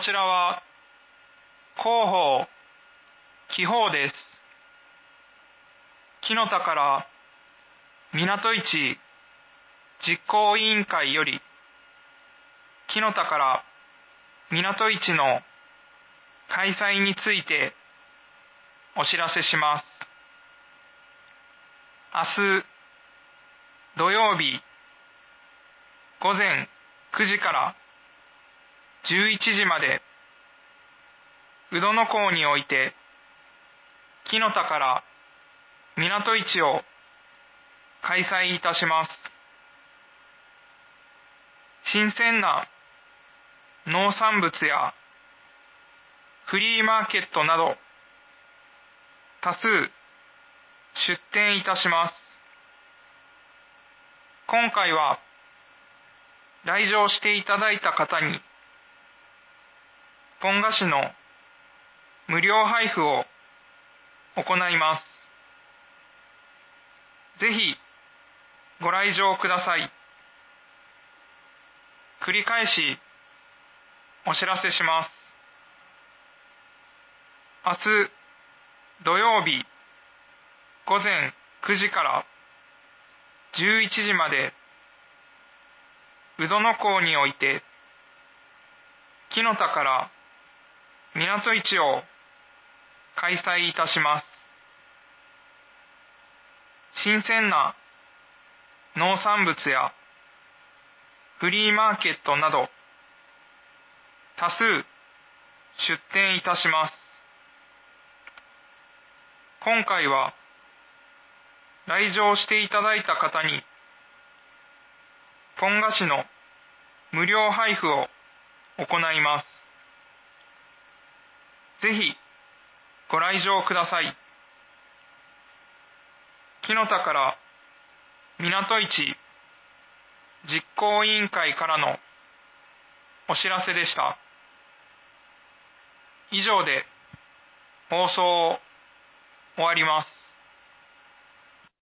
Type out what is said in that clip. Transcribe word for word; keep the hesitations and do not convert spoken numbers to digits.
ちらは広報、記法です。木の田から港市実行委員会より、木の田から港市の開催についてお知らせします。明日土曜日午前くじからじゅういちじまで、宇土の港において木の田から港市を開催いたします。新鮮な農産物やフリーマーケットなど多数出店いたします。今回は来場していただいた方にポン菓子の無料配布を行います。ぜひご来場ください。繰り返しお知らせします。明日土曜日午前くじからじゅういちじまで、宇土の港において木の田から港市を開催いたします。新鮮な農産物やフリーマーケットなど多数出店いたします。今回は来場していただいた方にポン菓子の無料配布を行います。ぜひご来場ください。木の田から港市実行委員会からのお知らせでした。以上で放送を終わります。